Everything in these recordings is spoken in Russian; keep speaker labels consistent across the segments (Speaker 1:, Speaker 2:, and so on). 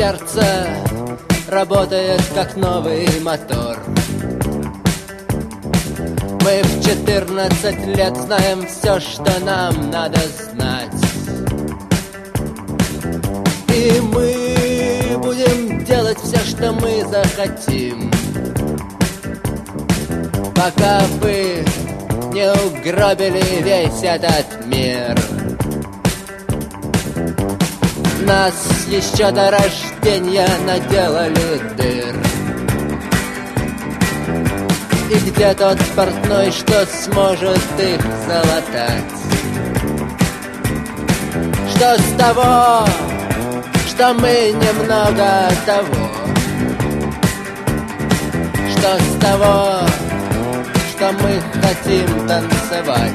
Speaker 1: сердце работает как новый мотор. Мы в 14 лет знаем все, что нам надо знать. И мы будем делать все, что мы захотим, пока вы не угробили весь этот мир. Нас еще до рождения наделали дыр. И где тот портной, что сможет их залатать? Что с того, что мы немного того? Что с того, что мы хотим танцевать?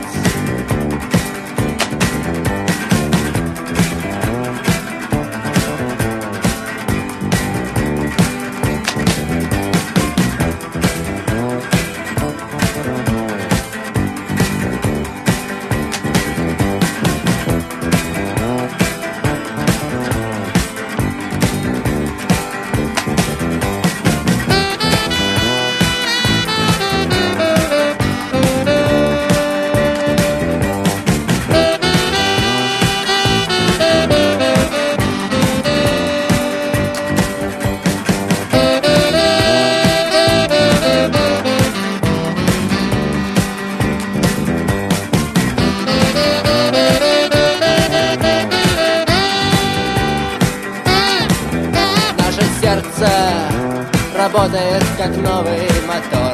Speaker 1: Сердце работает как новый мотор.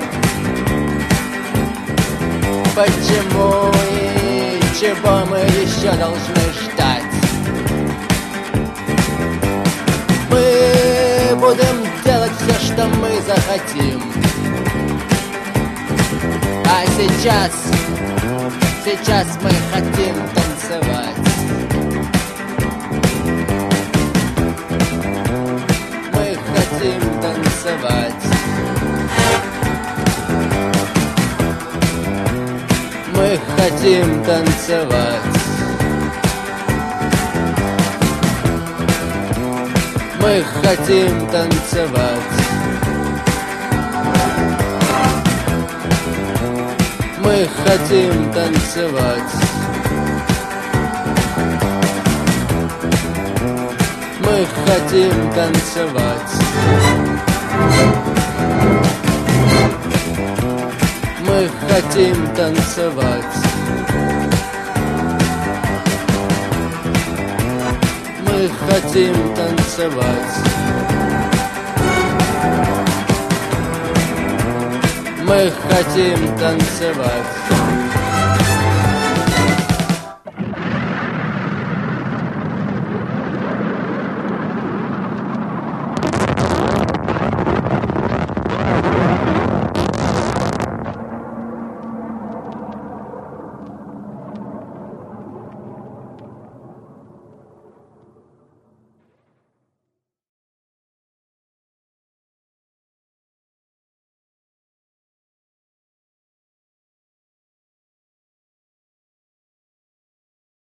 Speaker 1: Почему и чего мы еще должны ждать? Мы будем делать все, что мы захотим. А сейчас мы хотим танцевать. Мы хотим танцевать. Мы хотим танцевать. Мы хотим танцевать. Мы хотим танцевать. Мы хотим танцевать. Мы хотим танцевать. Мы хотим танцевать.